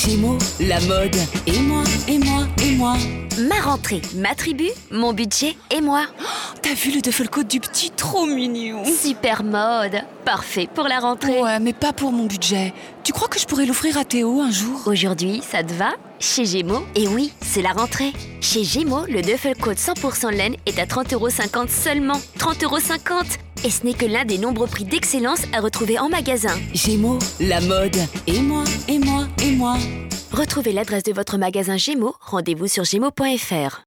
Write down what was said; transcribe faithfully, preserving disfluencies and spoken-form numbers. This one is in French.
Gémeaux, la mode. Et moi, et moi, et moi. Ma rentrée, ma tribu, mon budget et moi. Oh, t'as vu le duffel coat du petit? Trop mignon. Super mode, parfait pour la rentrée. Ouais, mais pas pour mon budget. Tu crois que je pourrais l'offrir à Théo un jour? Aujourd'hui, ça te va? Chez Gémeaux, et oui, c'est la rentrée. Chez Gémeaux, le duffel coat cent pour cent laine est à trente euros cinquante seulement. trente euros cinquante. Et ce n'est que l'un des nombreux prix d'excellence à retrouver en magasin. Gémeaux, la mode. Et moi, et moi, et moi. Retrouvez l'adresse de votre magasin Gémeaux, rendez-vous sur gémeaux point f r.